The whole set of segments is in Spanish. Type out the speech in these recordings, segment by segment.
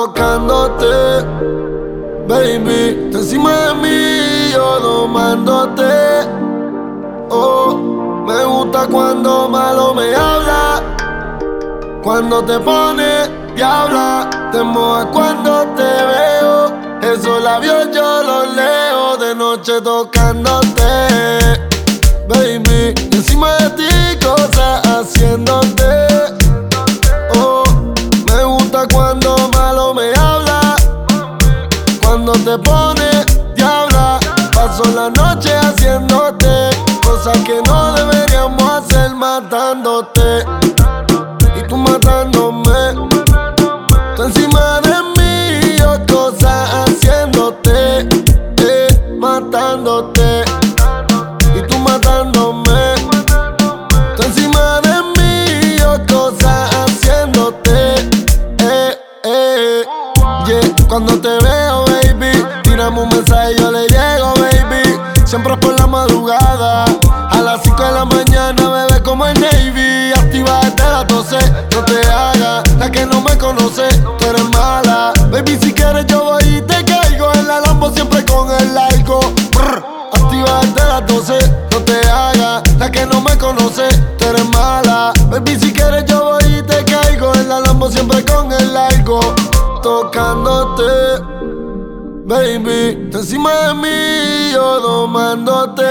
tocándote, baby, tú encima de mí, yo domándote. Oh, me gusta cuando malo me habla, cuando te pones diabla, te mojas cuando te veo. Esos labios yo los leo de noche tocándote, baby, encima de ti cosas haciéndote. Oh, me gusta cuando malo me habla, cuando te pones diabla. Paso la noche haciéndote cosas que no deberíamos hacer, matándote y tú matándome. Tú encima de mí, yo cosas haciéndote, matándote y tú matándome. Tú encima de mí, yo cosas haciéndote, yeah. Cuando te veo, baby, tírame un mensaje y yo le llego, baby. Siempre por la madrugada, a las 5 de la mañana, bebé, como el Navy. Activa desde las 12, no te hagas la que no me conoce, tú eres mala. Baby, si quieres yo voy y te caigo en la Lambo, siempre con el largo. Activa desde las 12, no te hagas la que no me conoce, tú eres mala. Baby, si quieres yo voy y te caigo en la Lambo, siempre con el largo. Tocándote, baby, tú encima de mí, yo domándote.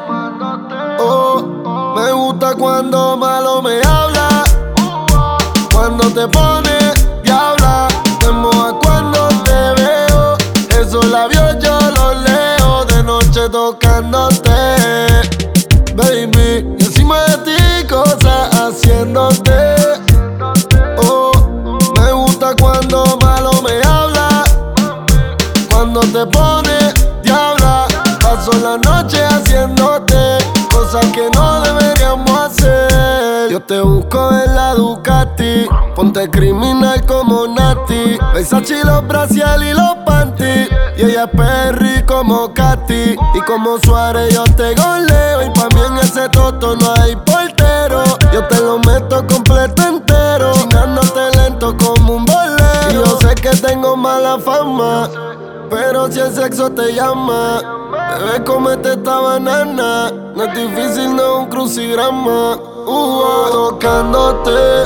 Oh, me gusta cuando malo me habla, cuando te pones diabla, te mojas cuando te veo. Esos labios yo los leo de noche tocándote, baby, y encima de ti cosas haciéndote. Oh, me gusta cuando malo me habla, cuando te pones diabla. Paso la noche haciéndote cosas que no deberíamos hacer. Yo te busco en la Ducati, ponte criminal como Nati, Versace y los braciales y los panties. Y ella es Perry como Katy, y como Suárez yo te goleo. Y pa' mí en ese toto no hay portero, yo te lo meto completo entero, chinándote lento como un bolero. Y yo sé que tengo mala fama, pero si el sexo te llama, bebé, comete esta banana. No es difícil, no es un crucigrama. Tocándote,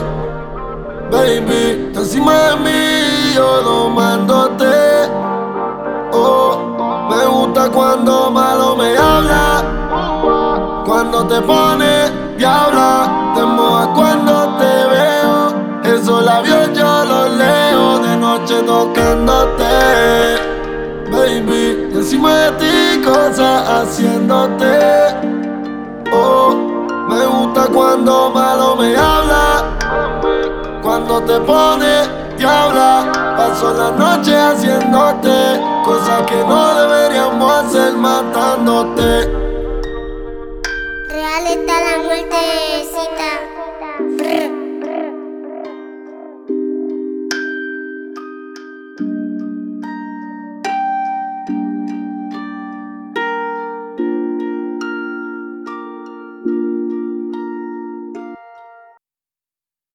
baby, tú encima de mí, yo domándote. Oh, me gusta cuando malo me habla, cuando te pones diabla, te mojas cuando te veo. Esos labios yo los leo de noche tocándote, baby, y encima de ti cosas haciéndote. Oh, me gusta cuando malo me habla, cuando te pones diabla. Paso la noche haciéndote cosas que no deberíamos hacer, matándote.